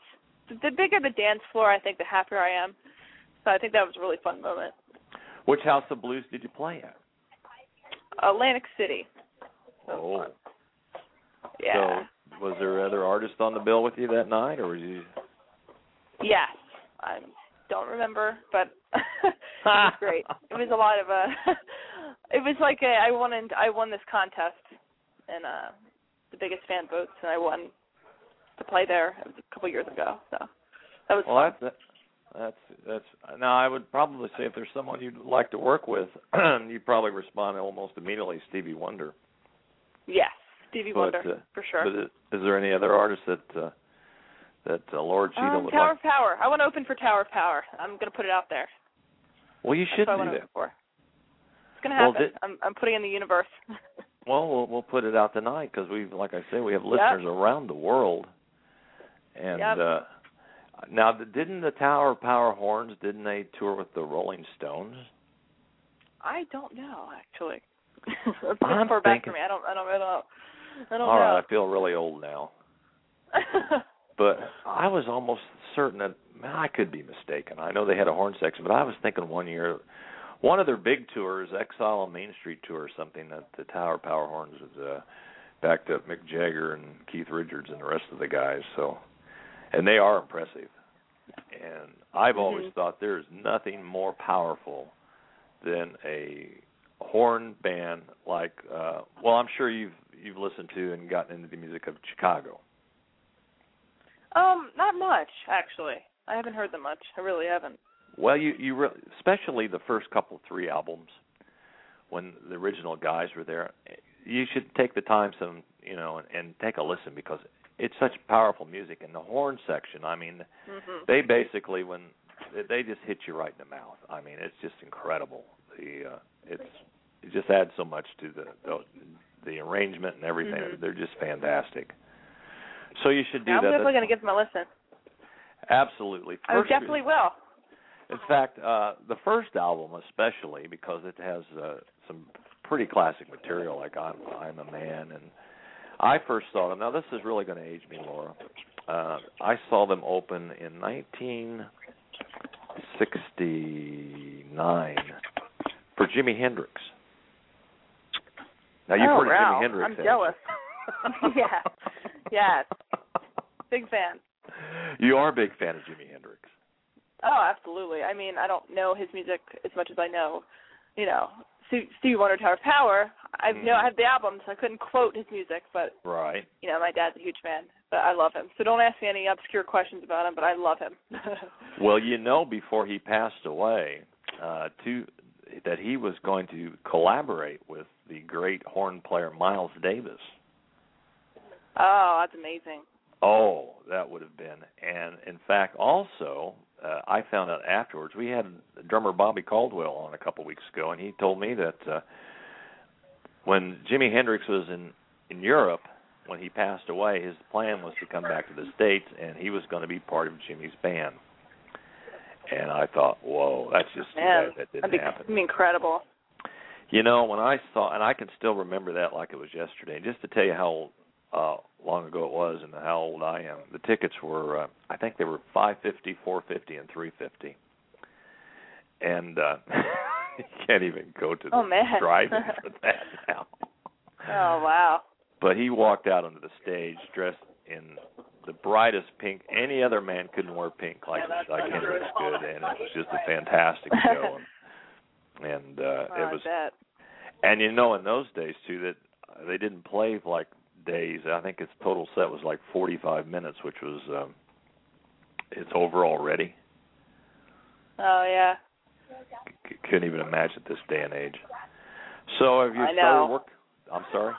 the bigger the dance floor, I think the happier I am. So I think that was a really fun moment. Which House of Blues did you play at? Atlantic City. Oh. Yeah. So was there other artists on the bill with you that night, or were you? Yes. I don't remember, but it was great. It was a lot of it was like I won this contest and the biggest fan votes, and I won to play there. It was a couple years ago, so that was fun. That's now I would probably say if there's someone you'd like to work with, you'd probably respond almost immediately, Stevie Wonder. Yes, Stevie Wonder for sure. But is there any other artists that Lord Cheadle would Tower like? of Power. I want to open for Tower of Power. I'm going to put it out there. Well, you should do that. It's going to happen. I'm putting it in the universe. Well, we'll put it out tonight because like I say, we have listeners around the world. And now, didn't the Tower of Power horns? Didn't they tour with the Rolling Stones? I don't know, actually. That's too far back for me. I don't know. All right, I feel really old now. But I was almost certain that, I could be mistaken. I know they had a horn section, but I was thinking one year, one of their big tours, Exile on Main Street tour or something, that the Tower of Power horns was backed up Mick Jagger and Keith Richards and the rest of the guys. So, and they are impressive. And I've always thought there's nothing more powerful than a horn band like, I'm sure you've listened to and gotten into the music of Chicago. Not much, actually. I haven't heard them much. I really haven't. Well, you especially the first couple 3 albums, when the original guys were there, you should take the time and take a listen because it's such powerful music. And the horn section, I mean, they basically they just hit you right in the mouth. I mean, it's just incredible. It just adds so much to the arrangement and everything. They're just fantastic. So you should do that. I'm definitely going to give them a listen. Absolutely. I definitely will. In fact, the first album especially, because it has some pretty classic material like I'm a Man. And I first saw them. Now, this is really going to age me, Laura. I saw them open in 1969 for Jimi Hendrix. Now, you've heard of Jimi Hendrix. I'm jealous. Yeah. Big fan. You are a big fan of Jimi Hendrix. Oh, absolutely. I mean, I don't know his music as much as I know, Stevie Wonder, Tower of Power. I have the album, so I couldn't quote his music, but right. My dad's a huge fan, but I love him. So don't ask me any obscure questions about him, but I love him. Well, before he passed away, that he was going to collaborate with the great horn player Miles Davis. Oh, that's amazing. Oh, that would have been. And, in fact, also, I found out afterwards, we had drummer Bobby Caldwell on a couple weeks ago, and he told me that when Jimi Hendrix was in Europe, when he passed away, his plan was to come back to the States, and he was going to be part of Jimmy's band. And I thought, whoa, that's just too bad that didn't happen. That'd be incredible. When I saw, and I can still remember that like it was yesterday, just to tell you how long ago it was and how old I am. The tickets were, I think they were $550, $450, and $350. And you can't even go to the drive-in for that now. Oh, wow. But he walked out onto the stage dressed in the brightest pink. Any other man couldn't wear pink like Hendrix could, and it was just a fantastic show. And it was, and in those days too, that they didn't play like days. I think its total set was like 45 minutes, which was it's over already. Oh yeah. Couldn't even imagine this day and age. So have you started work? I'm sorry.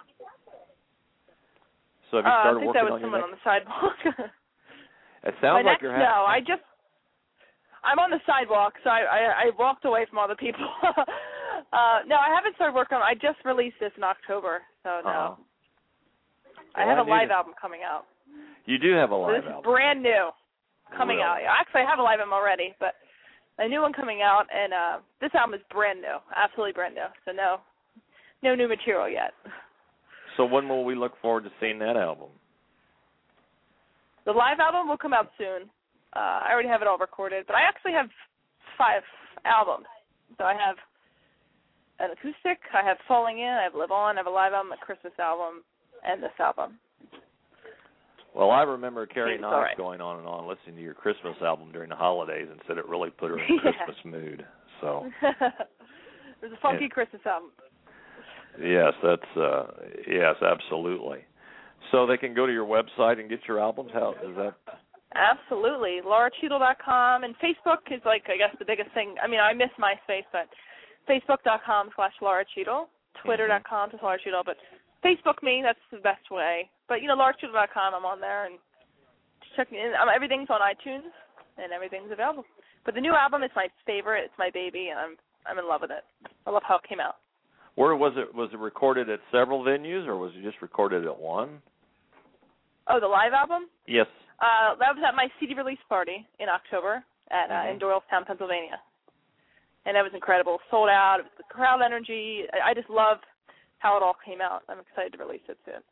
So have you started working on your next? I think that was someone on the sidewalk. It sounds like you're having. No, I'm on the sidewalk, so I walked away from all the people. No, I haven't started working on it. I just released this in October, so no. I have a live album coming out. You do have a live album. This is brand new coming out. Actually, I have a live album already, but a new one coming out, and this album is brand new, absolutely brand new. So no new material yet. So when will we look forward to seeing that album? The live album will come out soon. I already have it all recorded, but I actually have 5 albums. So I have an acoustic, I have Falling In, I have Live On, I have a live album, a Christmas album, and this album. Well, I remember Carrie Knox going on and on listening to your Christmas album during the holidays and said it really put her in Christmas mood. So it was a funky Christmas album. Yes, yes, absolutely. So they can go to your website and get your albums. How is that? Absolutely. LauraCheadle.com, and Facebook is, like, I guess the biggest thing. I mean, I miss MySpace, but Facebook.com/LauraCheadle, Twitter.com/LauraCheadle, but Facebook me, that's the best way. But, LauraCheadle.com, I'm on there, and check me in. Everything's on iTunes, and everything's available. But the new album is my favorite. It's my baby, and I'm in love with it. I love how it came out. Where was it? Was it recorded at several venues, or was it just recorded at one? Oh, the live album? Yes. That was at my CD release party in October at in Doylestown, Pennsylvania. And it was incredible. Sold out. It was the crowd energy. I just love how it all came out. I'm excited to release it soon.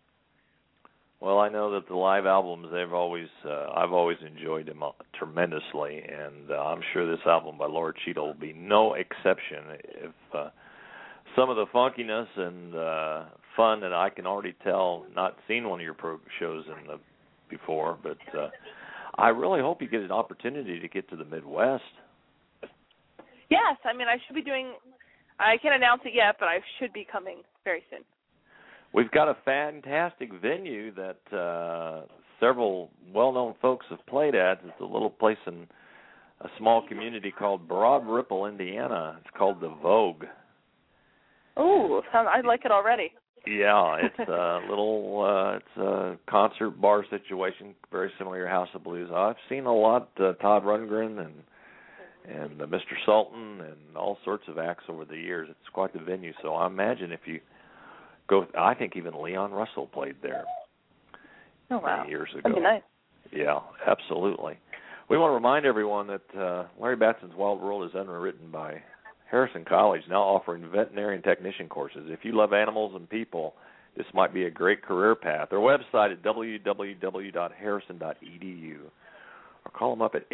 Well, I know that the live albums, I've always enjoyed them tremendously, and I'm sure this album by Laura Cheadle will be no exception. If some of the funkiness and fun that I can already tell, not seen one of your shows before, but I really hope you get an opportunity to get to the Midwest. Yes, I mean, I should be doing, I can't announce it yet, but I should be coming very soon. We've got a fantastic venue that several well-known folks have played at. It's a little place in a small community called Broad Ripple, Indiana. It's called The Vogue. Oh, I like it already. Yeah, it's a little, it's a concert bar situation, very similar to your House of Blues. I've seen a lot, Todd Rundgren and Mr. Sultan and all sorts of acts over the years. It's quite the venue. So I imagine if you go, I think even Leon Russell played there. Oh, wow. Many years ago. That'd be nice. Yeah, absolutely. We want to remind everyone that Larry Batson's Wild World is underwritten by Harrison College, now offering veterinarian technician courses. If you love animals and people, this might be a great career path. Their website at www.harrison.edu, or call them up at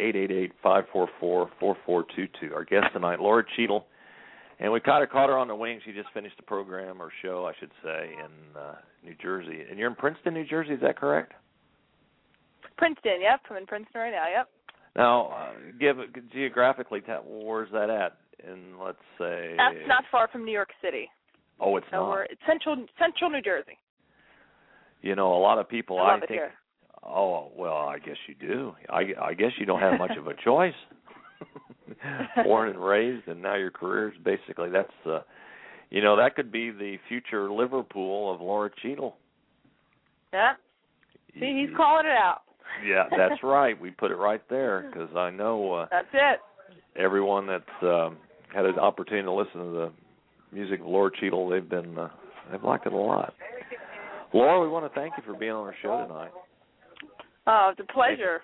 888-544-4422. Our guest tonight, Laura Cheadle, and we kind of caught her on the wing. She just finished a program or show, I should say, in New Jersey. And you're in Princeton, New Jersey, is that correct? Princeton, yep. I'm in Princeton right now, yep. Now, geographically, where's that at? In, let's say, that's not far from New York City. Oh, it's not. We're central New Jersey. You know, a lot of people, I think. Here. Oh, well, I guess you do. I guess you don't have much of a choice. Born and raised, and now your career is basically that could be the future Liverpool of Laura Cheadle. Yeah. See, he's calling it out. Yeah, that's right. We put it right there because I know. That's it. Everyone that's had an opportunity to listen to the music of Laura Cheadle, they've liked it a lot. Laura, we want to thank you for being on our show tonight. Oh, it's a pleasure.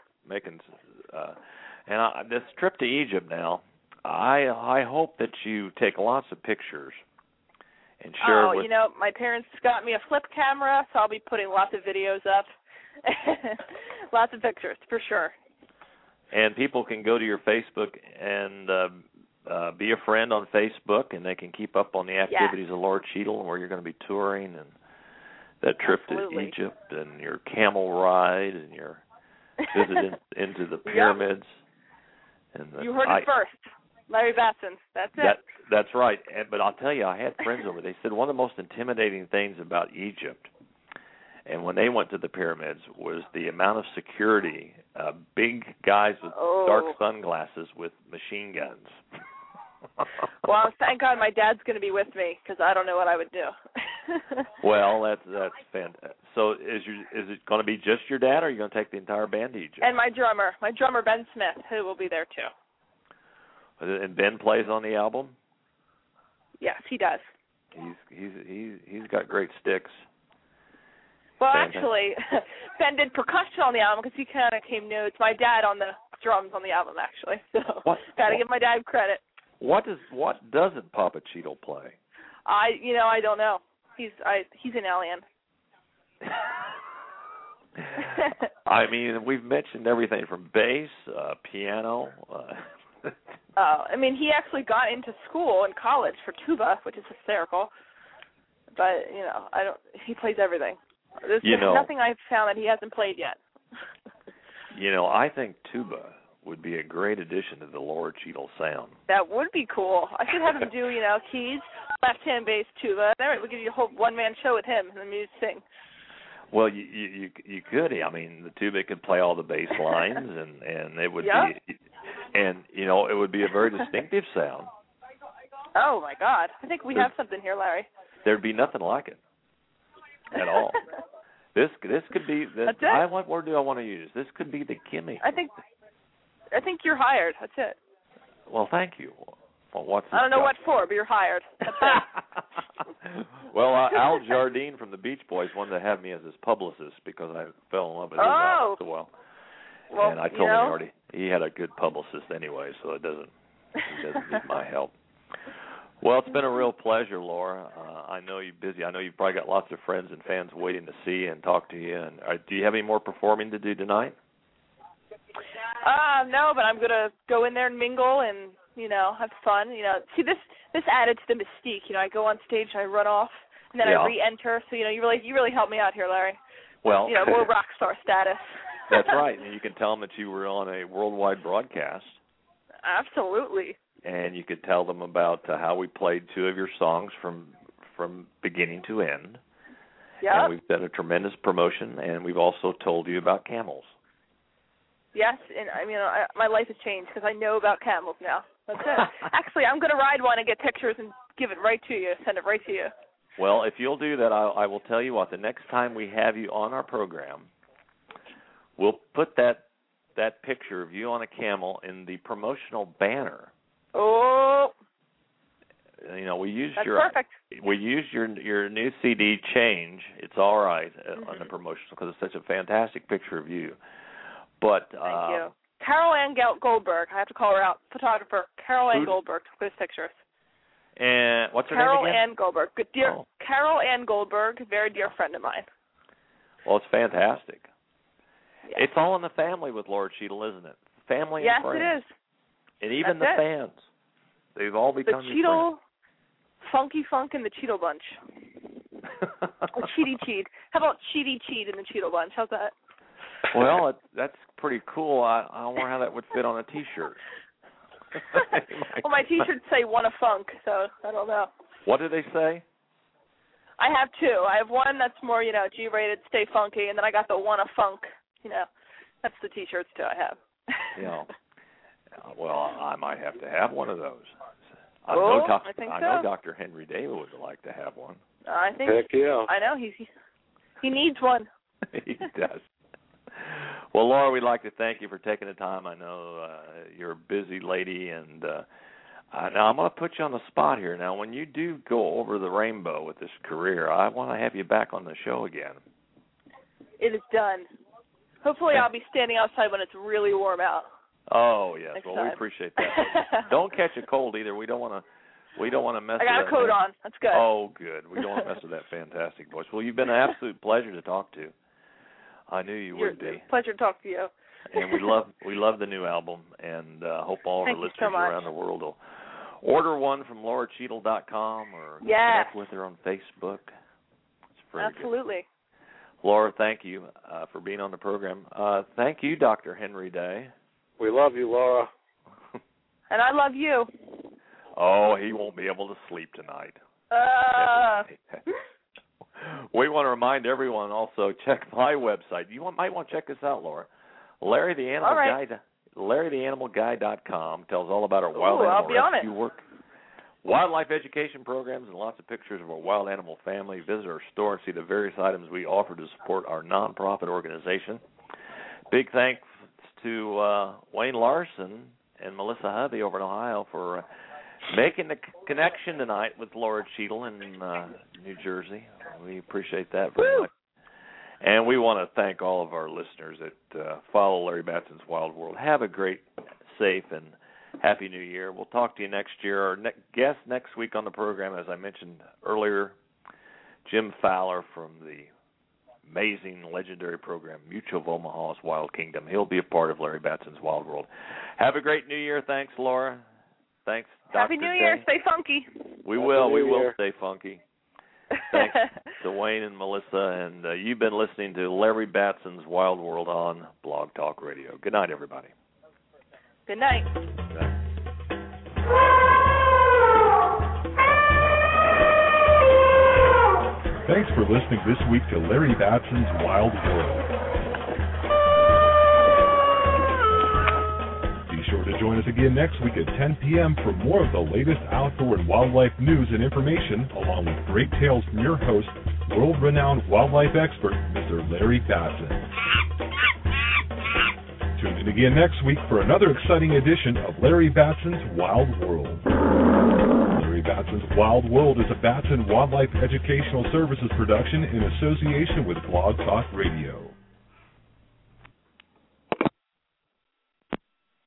This trip to Egypt now, I hope that you take lots of pictures and share. Oh, my parents got me a flip camera, so I'll be putting lots of videos up, lots of pictures for sure. And people can go to your Facebook and be a friend on Facebook, and they can keep up on the activities of Laura Cheadle and where you're going to be touring, and that trip to Egypt, and your camel ride, and your visit into the pyramids. Yep. And you heard it first. Larry Batson. That's it. That's right. But I'll tell you, I had friends over. They said one of the most intimidating things about Egypt, and when they went to the pyramids, was the amount of security. Big guys with dark sunglasses with machine guns. Well, thank God my dad's going to be with me because I don't know what I would do. Well, that's fantastic. So is it going to be just your dad, or are you going to take the entire band to Egypt? And my drummer Ben Smith, who will be there too. And Ben plays on the album? Yes, he does. He's got great sticks. Well, actually, Ben did percussion on the album because he kind of came new. It's my dad on the drums on the album, actually. So got to give my dad credit. What doesn't Papa Cheadle play? I don't know. He's an alien. I mean, we've mentioned everything from bass, piano. I mean, he actually got into school in college for tuba, which is hysterical. But he plays everything. There's nothing I've found that he hasn't played yet. I think tuba would be a great addition to the Laura Cheadle sound. That would be cool. I should have him do, keys, left-hand bass, tuba. There, we'll give you a whole one-man show with him and the music sing. Well, you could. I mean, the tuba could play all the bass lines, and it would be, and it would be a very distinctive sound. Oh my God! I think we have something here, Larry. There'd be nothing like it at all. This could be. That's it. What word do I want to use? This could be the Kimmy. I think you're hired. That's it. Well, thank you. Well, I don't know what for, but you're hired. That's it. Well, Al Jardine from the Beach Boys wanted to have me as his publicist because I fell in love with his album so well. And I told him he had a good publicist anyway, so he doesn't need my help. Well, it's been a real pleasure, Laura. I know you're busy. I know you've probably got lots of friends and fans waiting to see and talk to you. And do you have any more performing to do tonight? No, but I'm gonna go in there and mingle and have fun. See this added to the mystique. I go on stage, I run off, and then I re-enter. So you really helped me out here, Larry. Well, more rock star status. That's right. And you can tell them that you were on a worldwide broadcast. Absolutely. And you could tell them about how we played two of your songs from beginning to end. Yeah. And we've done a tremendous promotion, and we've also told you about camels. Yes, and my life has changed because I know about camels now. That's it. Actually, I'm going to ride one and get pictures and give it right to you, send it right to you. Well, if you'll do that, I will tell you what, the next time we have you on our program, we'll put that picture of you on a camel in the promotional banner. Oh. We used That's perfect. We used your new CD, Change. It's all right on the promotional because it's such a fantastic picture of you. But thank you. Carol Ann Goldberg. I have to call her out. Photographer Carol Ann Goldberg took those pictures. And what's her Carol name again? Ann Goldberg. Good dear. Carol Ann Goldberg, very dear friend of mine. Well, it's fantastic. Yes. It's all in the family with Laura Cheadle, isn't it? Family and friends. Yes, it is. And even That's the fans. They've all become the Cheadle, Funky Funk and the Cheadle Bunch. Or Cheaty Cheat. How about Cheaty Cheat and the Cheadle Bunch? How's that? Well, that's pretty cool. I wonder how that would fit on a T-shirt. Well, my T-shirts say "Wanna Funk," so I don't know. What do they say? I have two. I have one that's more, G-rated, stay funky, and then I got the "Wanna Funk." That's the T-shirts too I have. Well, I might have to have one of those. I think so. I know Dr. Henry David would like to have one. I think. Heck yeah. I know he needs one. He does. Well, Laura, we'd like to thank you for taking the time. I know you're a busy lady, and now I'm going to put you on the spot here. Now, when you do go over the rainbow with this career, I want to have you back on the show again. It is done. Hopefully, I'll be standing outside when it's really warm out. Oh yes, Next well time. we appreciate that. Don't catch a cold either. We don't want to mess. I got with a coat that. on. That's good. Oh, good. We don't want to mess with that fantastic voice. Well, you've been an absolute pleasure to talk to. I knew you would be. Pleasure to talk to you. And we love the new album, and hope all of our listeners around the world will order one from LauraCheadle.com or connect with her on Facebook. It's very Absolutely. Good. Laura, thank you for being on the program. Thank you, Dr. Henry Day. We love you, Laura. And I love you. Oh, he won't be able to sleep tonight. We want to remind everyone also, check my website. Might want to check this out, Laura. LarryTheAnimalGuy.com tells all about our wild animal rescue work, wildlife education programs, and lots of pictures of our wild animal family. Visit our store and see the various items we offer to support our nonprofit organization. Big thanks to Wayne Larson and Melissa Hubby over in Ohio for making the connection tonight with Laura Cheadle in New Jersey. We appreciate that very much. And we want to thank all of our listeners that follow Larry Batson's Wild World. Have a great, safe, and happy New Year. We'll talk to you next year. Our guest next week on the program, as I mentioned earlier, Jim Fowler from the amazing, legendary program, Mutual of Omaha's Wild Kingdom. He'll be a part of Larry Batson's Wild World. Have a great New Year. Thanks, Laura. Thanks, Dr. Happy New Year. Stay funky. We will stay funky. Thanks to Wayne and Melissa. And you've been listening to Larry Batson's Wild World on Blog Talk Radio. Good night, everybody. Good night. Good night. Thanks for listening this week to Larry Batson's Wild World. Be sure to join us again next week at 10 p.m. for more of the latest outdoor and wildlife news and information, along with great tales from your host, world-renowned wildlife expert, Mr. Larry Batson. Tune in again next week for another exciting edition of Larry Batson's Wild World. Larry Batson's Wild World is a Batson Wildlife Educational Services production in association with Blog Talk Radio.